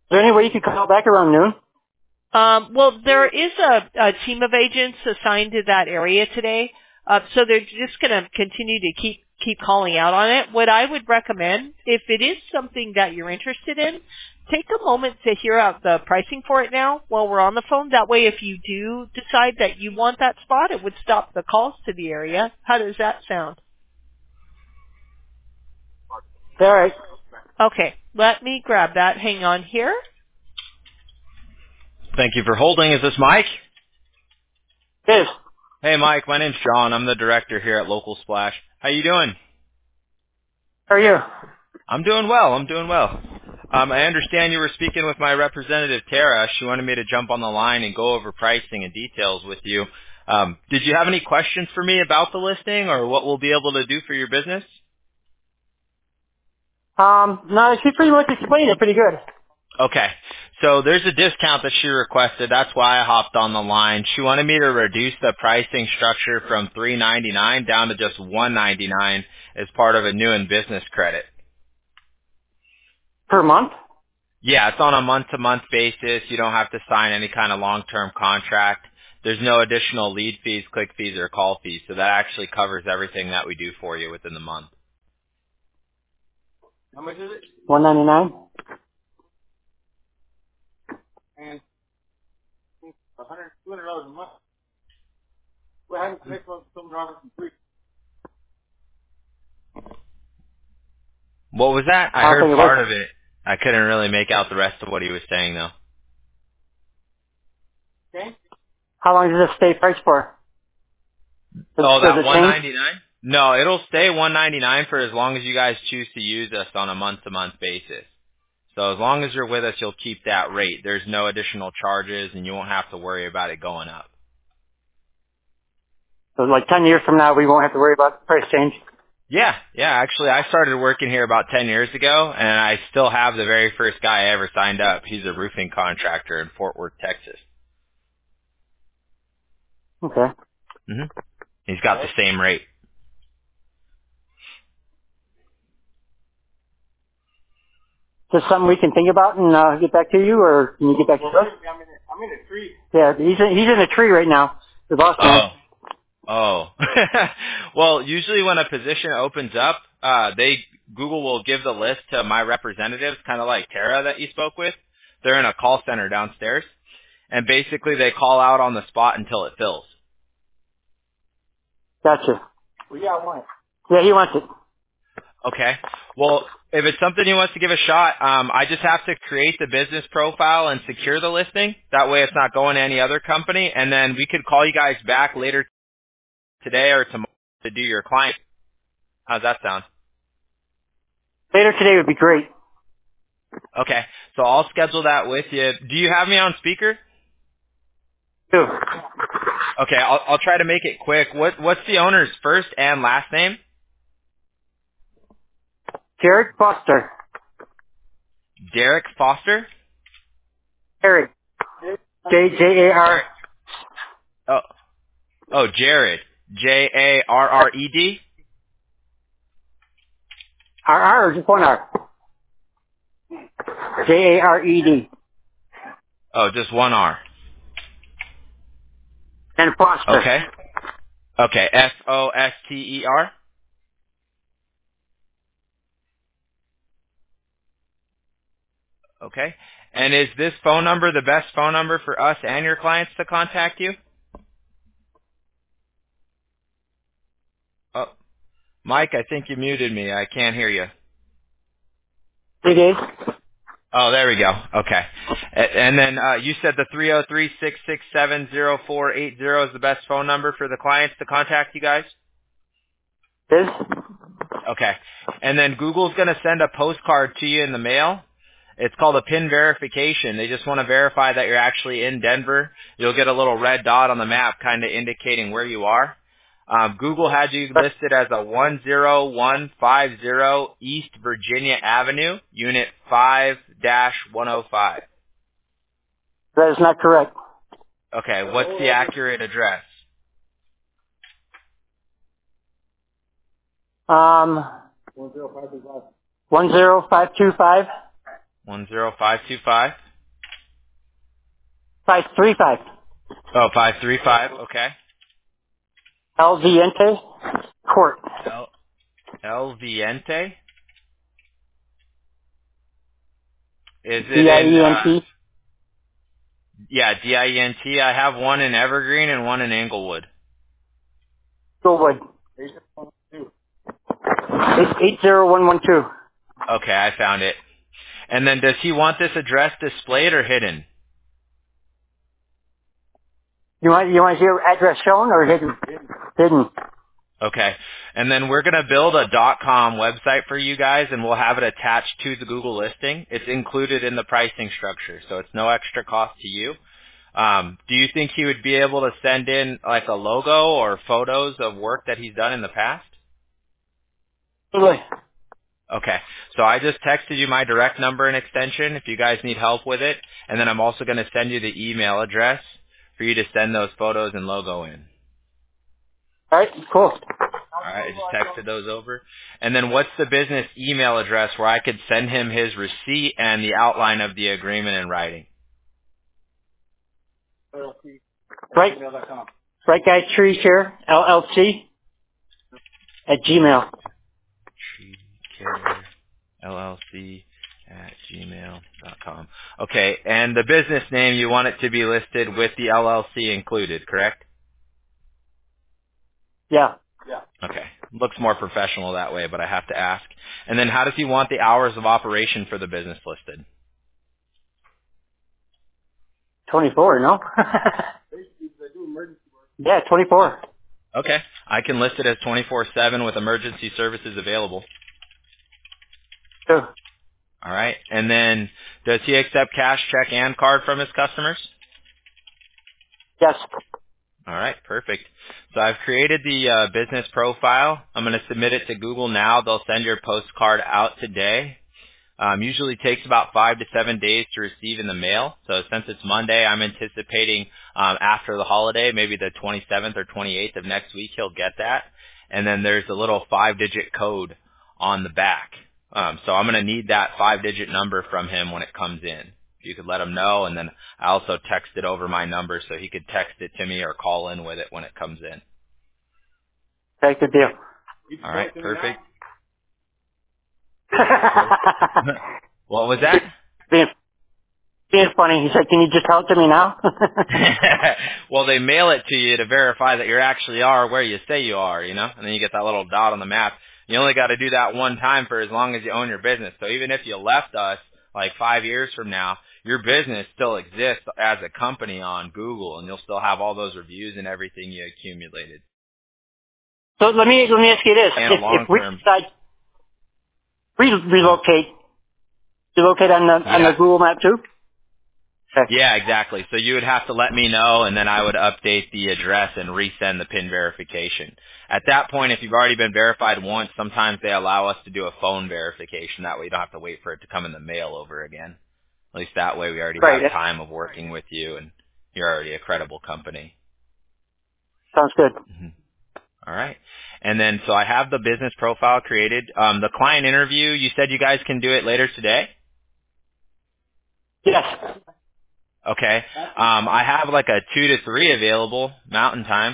there any way you could call back around noon? Well, there is a team of agents assigned to that area today, so they're just going to continue to keep calling out on it. What I would recommend, if it is something that you're interested in, take a moment to hear out the pricing for it now while we're on the phone. That way, if you do decide that you want that spot, it would stop the calls to the area. How does that sound? All right. Okay, let me grab that. Hang on here. Thank you for holding. Is this Mike? Yes. Hey, Mike. My name's John. I'm the director here at Local Splash. How you doing? How are you? I'm doing well. I understand you were speaking with my representative, Tara. She wanted me to jump on the line and go over pricing and details with you. Did you have any questions for me about the listing or what we'll be able to do for your business? No, she pretty much explained it pretty good. Okay. So there's a discount that she requested. That's why I hopped on the line. She wanted me to reduce the pricing structure from $3.99 down to just $1.99 as part of a new and business credit. Per month? Yeah, it's on a month-to-month basis. You don't have to sign any kind of long-term contract. There's no additional lead fees, click fees, or call fees. So that actually covers everything that we do for you within the month. How much is it? $199. And $200 a month. What happens next month? Some drivers from free. What was that? I heard part of it. I couldn't really make out the rest of what he was saying, though. Okay. How long does this stay priced for? Oh, that $199? No, it'll stay $199 for as long as you guys choose to use us on a month-to-month basis. So as long as you're with us, you'll keep that rate. There's no additional charges, and you won't have to worry about it going up. So like 10 years from now, we won't have to worry about the price change? Yeah. Actually, I started working here about 10 years ago, and I still have the very first guy I ever signed up. He's a roofing contractor in Fort Worth, Texas. Okay. He's got the same rate. Is this something we can think about and get back to you, or can you get back to us? I'm in a tree. Yeah, he's in a tree right now. The boss man. Oh. Well, usually when a position opens up, Google will give the list to my representatives, kind of like Tara that you spoke with. They're in a call center downstairs, and basically they call out on the spot until it fills. Gotcha. Well, yeah, I want it. Yeah, he wants it. Okay. Well, if it's something he wants to give a shot, I just have to create the business profile and secure the listing. That way it's not going to any other company, and then we could call you guys back later today or tomorrow to do your client. How's that sound? Later today would be great. Okay. So I'll schedule that with you. Do you have me on speaker? Do. Okay, I'll try to make it quick. What's the owner's first and last name? Jared Foster. Derek Foster? Jared. J-A-R. Oh, Jared. J-A-R-R-E-D? R-R or just one R? J-A-R-E-D. Oh, just one R. And Foster. Okay, F-O-S-T-E-R? Okay. And is this phone number the best phone number for us and your clients to contact you? Oh, Mike, I think you muted me. I can't hear you. It is. Oh, there we go. Okay. And then you said the 303-667-0480 is the best phone number for the clients to contact you guys? Is? Okay. And then Google's going to send a postcard to you in the mail. It's called a PIN verification. They just want to verify that you're actually in Denver. You'll get a little red dot on the map kind of indicating where you are. Google had you listed as a 10150 East Virginia Avenue, Unit 5-105. That is not correct. Okay, what's the accurate address? 10525. 10525. 535. Oh, 535. Okay. El Viente Court. El Viente. Is it in? D-I-E-N-T. Yeah, DIENT. I have one in Evergreen and one in Englewood. Goldwood. 80112. Okay, I found it. And then does he want this address displayed or hidden? You want to see your address shown or hidden? Hidden. Okay. And then we're going to build a .com website for you guys, and we'll have it attached to the Google listing. It's included in the pricing structure, so it's no extra cost to you. Do you think he would be able to send in like a logo or photos of work that he's done in the past? Really? Okay. So I just texted you my direct number and extension if you guys need help with it. And then I'm also going to send you the email address for you to send those photos and logo in. All right, cool. All right, I just texted those over. And then what's the business email address where I could send him his receipt and the outline of the agreement in writing? Right Guy Tree Care, LLC, at Gmail. Care LLC at gmail.com. Okay, and the business name, you want it to be listed with the LLC included, correct? Yeah. Okay. Looks more professional that way, but I have to ask. And then how does he want the hours of operation for the business listed? 24, no? Yeah, 24. Okay. I can list it as 24/7 with emergency services available. Sure. All right. And then does he accept cash, check, and card from his customers? Yes. All right. Perfect. So I've created the business profile. I'm going to submit it to Google now. They'll send your postcard out today. Usually takes about 5 to 7 days to receive in the mail. So since it's Monday, I'm anticipating after the holiday, maybe the 27th or 28th of next week, he'll get that. And then there's a little 5-digit code on the back. So I'm going to need that 5-digit number from him when it comes in. If you could let him know, and then I also texted over my number so he could text it to me or call in with it when it comes in. Okay, good deal. All right, perfect. What was that? Being funny. He said, can you just tell it to me now? Well, they mail it to you to verify that you actually are where you say you are, you know, and then you get that little dot on the map. You only got to do that one time for as long as you own your business. So even if you left us like 5 years from now, your business still exists as a company on Google, and you'll still have all those reviews and everything you accumulated. So let me ask you this. And If we decide relocate on the Google map too? Okay. Yeah, exactly. So you would have to let me know, and then I would update the address and resend the PIN verification. At that point, if you've already been verified once, sometimes they allow us to do a phone verification. That way you don't have to wait for it to come in the mail over again. At least that way we already have time of working with you, and you're already a credible company. Sounds good. Mm-hmm. All right. And then, so I have the business profile created. The client interview, you said you guys can do it later today? Yes. Okay. I have like a 2 to 3 available Mountain Time.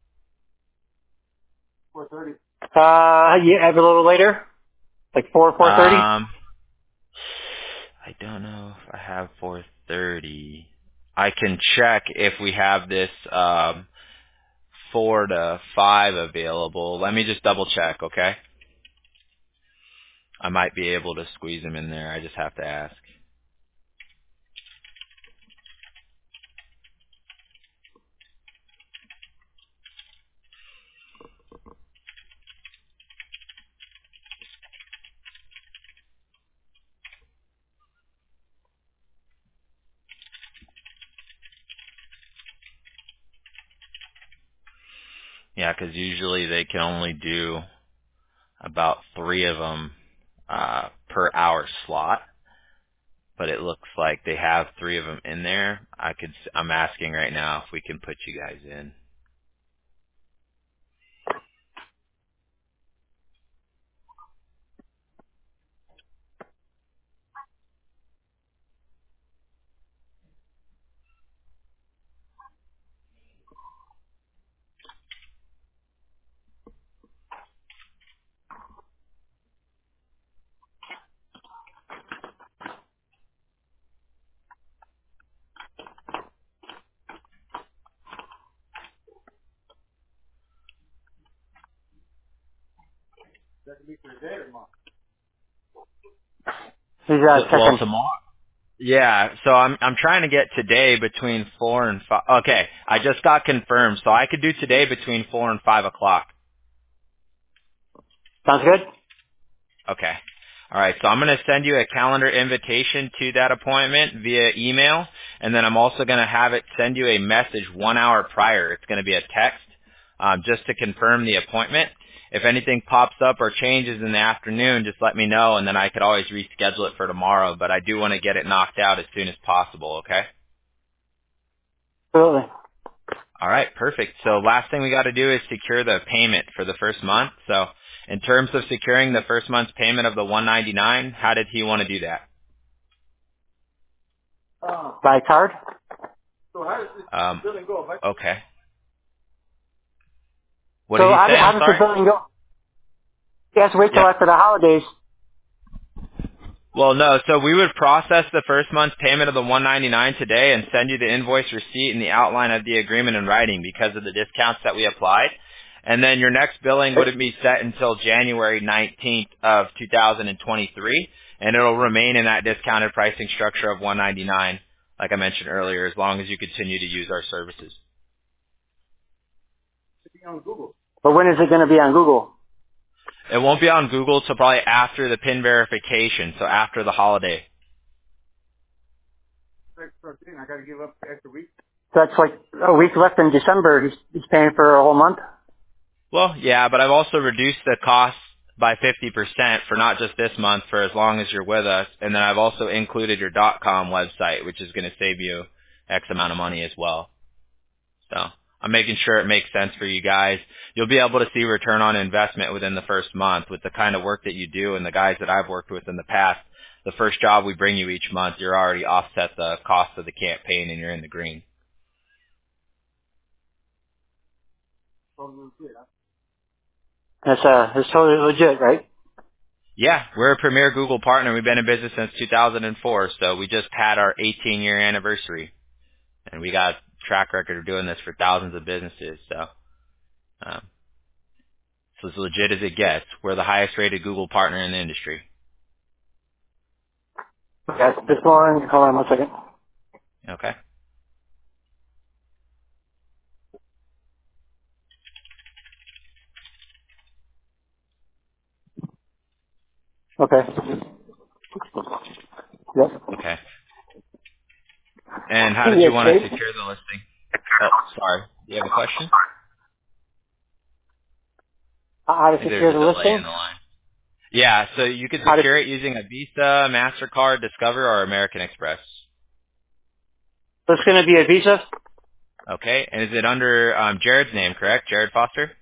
4:30. You have a little later? Like 4:30? I don't know if I have 4:30. I can check if we have this 4 to 5 available. Let me just double check, okay? I might be able to squeeze them in there. I just have to ask. Yeah, because usually they can only do about 3 of them per hour slot. But it looks like they have 3 of them in there. I'm asking right now if we can put you guys in. He's Well, checking. tomorrow. Yeah, so I'm trying to get today between 4 and 5. Okay, I just got confirmed, so I could do today between 4 and 5 o'clock. Sounds good? Okay. All right, so I'm going to send you a calendar invitation to that appointment via email, and then I'm also going to have it send you a message 1 hour prior. It's going to be a text just to confirm the appointment. If anything pops up or changes in the afternoon, just let me know, and then I could always reschedule it for tomorrow, but I do want to get it knocked out as soon as possible, okay? Absolutely. All right, perfect. So last thing we got to do is secure the payment for the first month. So in terms of securing the first month's payment of the $199, how did he want to do that? By card? Okay. What So did he say? how I'm does the sorry. billing go? He has to wait till Yeah. after the holidays. Well, no. So we would process the first month's payment of the $199 today and send you the invoice receipt and the outline of the agreement in writing because of the discounts that we applied. And then your next billing wouldn't be set until January 19th of 2023, and it'll remain in that discounted pricing structure of $199, like I mentioned earlier, as long as you continue to use our services. But when is it going to be on Google? It won't be on Google till probably after the PIN verification, so after the holiday. So that's like a week left in December. He's paying for a whole month? Well, yeah, but I've also reduced the cost by 50% for not just this month, for as long as you're with us, and then I've also included your .com website, which is going to save you X amount of money as well. So I'm making sure it makes sense for you guys. You'll be able to see return on investment within the first month with the kind of work that you do and the guys that I've worked with in the past. The first job we bring you each month, you're already offset the cost of the campaign and you're in the green. That's totally legit, right? Yeah, we're a premier Google partner. We've been in business since 2004, so we just had our 18-year anniversary, and we got a track record of doing this for thousands of businesses. So it's as legit as it gets. We're the highest-rated Google partner in the industry. Okay. This one, hold on one second. Okay. Okay. Yep. Okay. And how Give did me you a want to tape. secure the listing? Oh, sorry. Do you have a question? How I to think there's secure a the delay in listing? the line. Yeah, so you could How to, secure it using a Visa, MasterCard, Discover, or American Express. so it's going to be a Visa? Okay, and is it under Jared's name, correct? Jared Foster?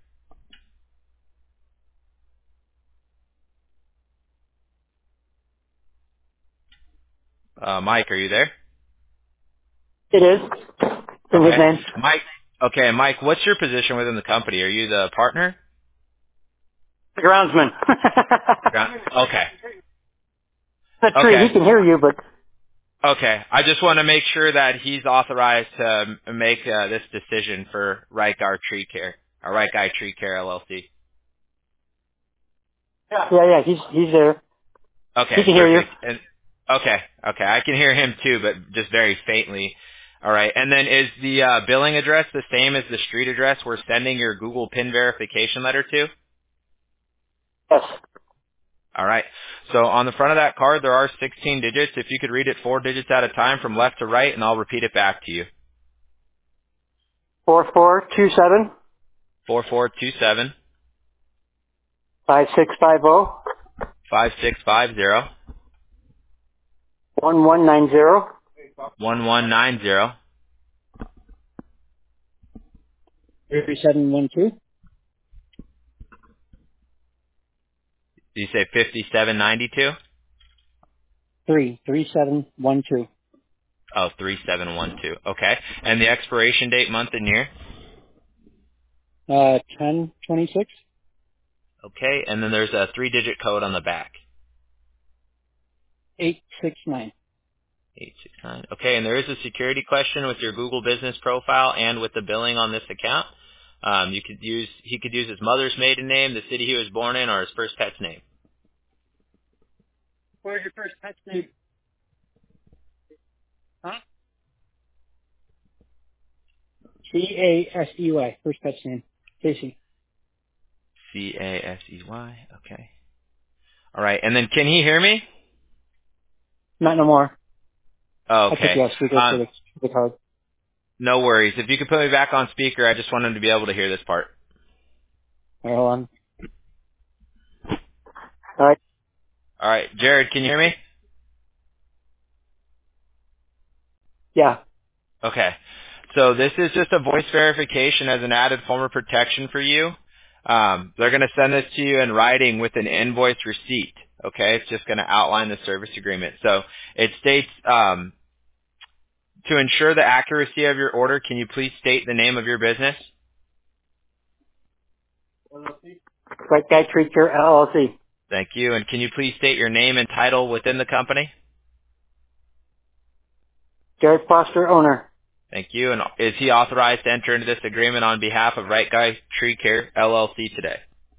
Mike, are you there? It is. It's in his Okay. name. Mike, okay, Mike, what's your position within the company? Are you the partner? The groundsman. Okay. The tree, he Okay. can hear you, but Okay. I just want to make sure that he's authorized to make this decision for Right Guy Tree Care, or Right Guy Tree Care LLC. yeah, he's there. He Okay, can hear you. perfect. And okay, I can hear him too, but just very faintly. All right. And then is the billing address the same as the street address we're sending your Google PIN verification letter to? Yes. All right. So on the front of that card, there are 16 digits. If you could read it 4 digits at a time from left to right, and I'll repeat it back to you. 4427 4427 5650 5650 1190 1190. 3712 Did you say 5792? 3712 Oh, 3712. Okay. And the expiration date, month, and year? 1026 Okay. And then there's a 3-digit code on the back. 869. 869. Okay. And there is a security question with your Google business profile and with the billing on this account. He could use his mother's maiden name, the city he was born in, or his first pet's name. What is your first pet's name? Huh? C-A-S-E-Y. First pet's name. Casey. C-A-S-E-Y. Okay. All right. And then can he hear me? Not no more. Oh, I took okay. you off speaker for the card. No worries. If you could put me back on speaker, I just want him to be able to hear this part. All right, hold on. All right. All right. Jared, can you hear me? Yeah. Okay. So this is just a voice verification as an added form of protection for you. They're going to send this to you in writing with an invoice receipt. Okay. It's just going to outline the service agreement. So it states, to ensure the accuracy of your order, can you please state the name of your business? Right Guy Tree Care LLC. Thank you. And can you please state your name and title within the company? Jared Foster, owner. Thank you. And is he authorized to enter into this agreement on behalf of Right Guy Tree Care LLC today?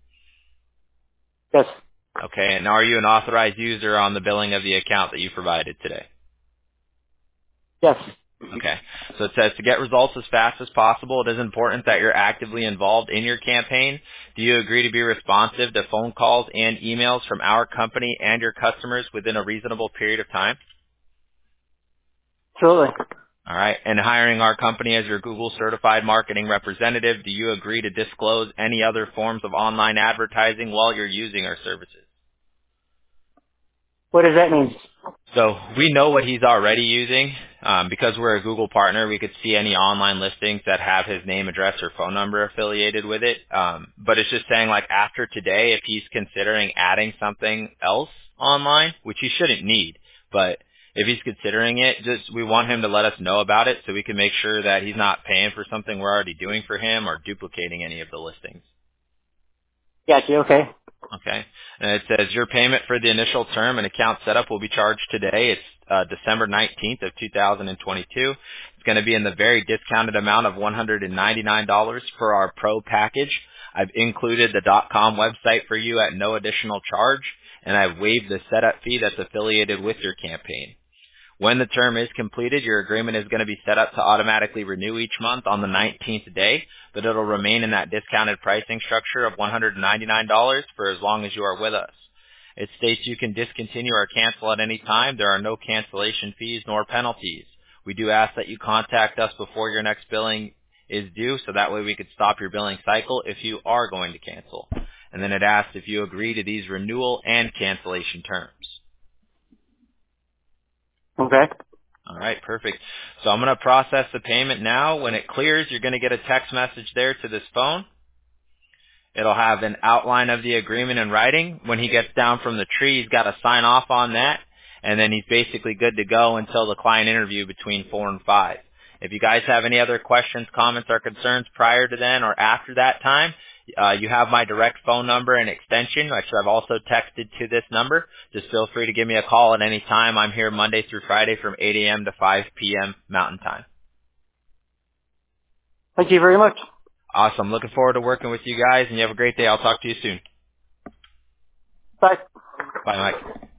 Yes. Okay. And are you an authorized user on the billing of the account that you provided today? Yes. Okay. So it says to get results as fast as possible, it is important that you're actively involved in your campaign. Do you agree to be responsive to phone calls and emails from our company and your customers within a reasonable period of time? Absolutely. All right. And hiring our company as your Google certified marketing representative, do you agree to disclose any other forms of online advertising while you're using our services? What does that mean? So we know what he's already using. Because we're a Google partner, we could see any online listings that have his name, address, or phone number affiliated with it. But it's just saying, like, after today, if he's considering adding something else online, which he shouldn't need, but if he's considering it, just we want him to let us know about it so we can make sure that he's not paying for something we're already doing for him or duplicating any of the listings. Gotcha. Okay. Okay. And it says your payment for the initial term and account setup will be charged today. It's December 19th of 2022. It's going to be in the very discounted amount of $199 for our Pro package. I've included the .com website for you at no additional charge, and I've waived the setup fee that's affiliated with your campaign. When the term is completed, your agreement is going to be set up to automatically renew each month on the 19th day, but it'll remain in that discounted pricing structure of $199 for as long as you are with us. It states you can discontinue or cancel at any time. There are no cancellation fees nor penalties. We do ask that you contact us before your next billing is due, so that way we could stop your billing cycle if you are going to cancel. And then it asks if you agree to these renewal and cancellation terms. Okay. All right, perfect. So I'm going to process the payment now. When it clears, you're going to get a text message there to this phone. It'll have an outline of the agreement in writing. When he gets down from the tree, he's got to sign off on that, and then he's basically good to go until the client interview between 4 and 5. If you guys have any other questions, comments, or concerns prior to then or after that time, you have my direct phone number and extension, which I've also texted to this number. Just feel free to give me a call at any time. I'm here Monday through Friday from 8 a.m. to 5 p.m. Mountain Time. Thank you very much. Awesome. Looking forward to working with you guys, and you have a great day. I'll talk to you soon. Bye. Bye, Mike.